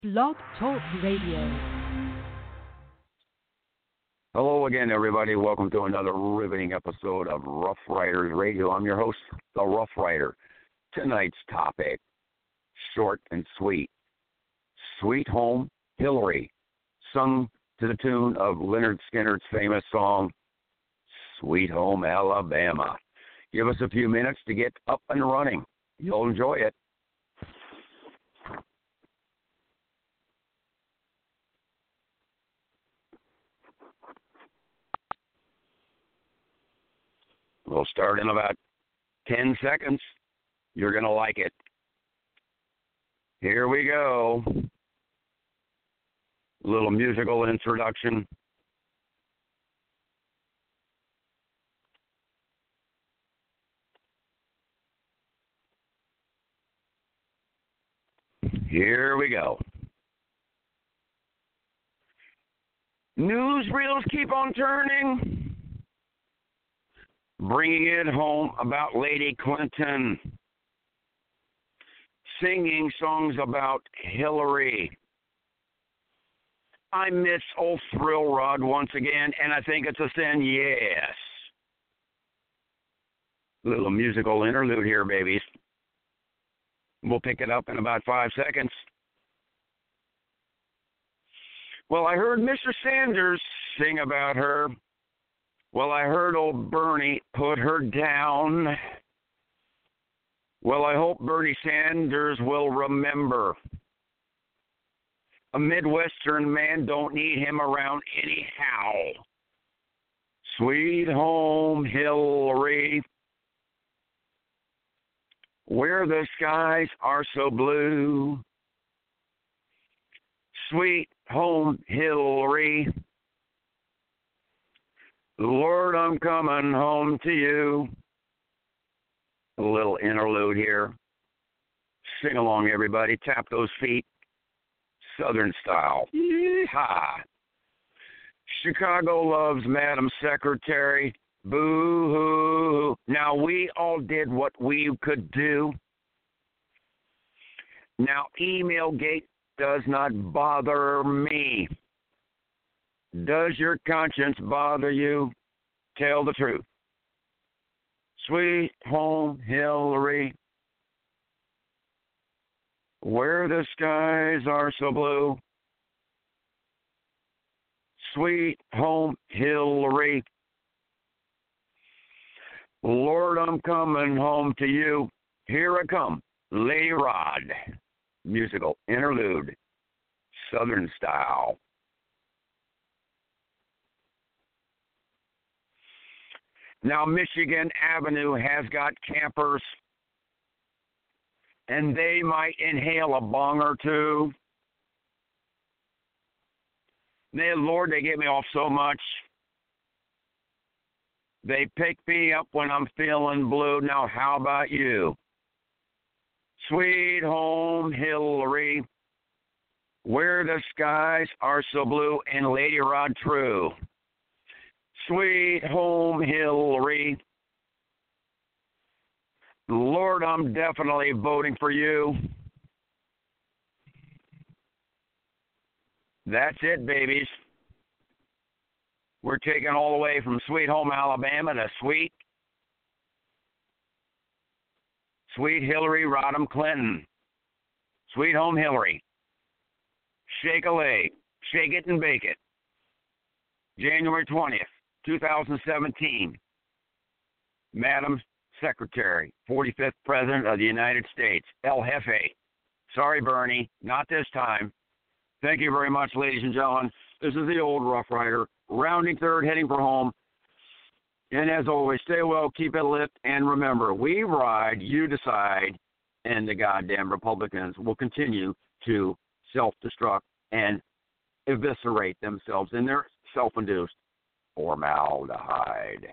Blog Talk Radio. Hello again, everybody. Welcome to another riveting episode of Rough Riders Radio. I'm your host, the Rough Rider. Tonight's topic, short and sweet. Sweet Home Hillary, sung to the tune of Lynyrd Skynyrd's famous song, Sweet Home Alabama. Give us a few minutes to get up and running. You'll enjoy it. We'll start in about 10 seconds. You're going to like it. Here we go. A little musical introduction. Here we go. Newsreels keep on turning, bringing it home about Lady Clinton, singing songs about Hillary. I miss old Thrill Rod once again, and I think it's a sin, yes. Little musical interlude here, babies. We'll pick it up in about 5 seconds. Well, I heard Mr. Sanders sing about her. Well, I heard old Bernie put her down. Well, I hope Bernie Sanders will remember. A Midwestern man don't need him around anyhow. Sweet home Hillary, where the skies are so blue. Sweet home Hillary, Lord, I'm coming home to you. A little interlude here. Sing along, everybody. Tap those feet. Southern style. Yeehaw. Chicago loves Madam Secretary. Boo-hoo. Now, we all did what we could do. Now, email gate does not bother me. Does your conscience bother you? Tell the truth. Sweet home Hillary, where the skies are so blue. Sweet home Hillary, Lord, I'm coming home to you. Here I come, Lady Rod. Musical interlude, Southern style. Now, Michigan Avenue has got campers, and they might inhale a bong or two. Lord, they get me off so much. They pick me up when I'm feeling blue. Now, how about you? Sweet home Hillary, where the skies are so blue, and Lady Rod true. Sweet home Hillary, Lord, I'm definitely voting for you. That's it, babies. We're taking all the way from Sweet Home Alabama to Sweet Hillary Rodham Clinton. Sweet Home Hillary. Shake a leg. Shake it and bake it. January 20th, 2017. Madam Secretary, 45th President of the United States. El Jefe. Sorry, Bernie. Not this time. Thank you very much, ladies and gentlemen. This is the old Rough Rider, rounding third, heading for home. And as always, stay well, keep it lit, and remember, we ride, you decide, and the goddamn Republicans will continue to self-destruct and eviscerate themselves in their self-induced formaldehyde.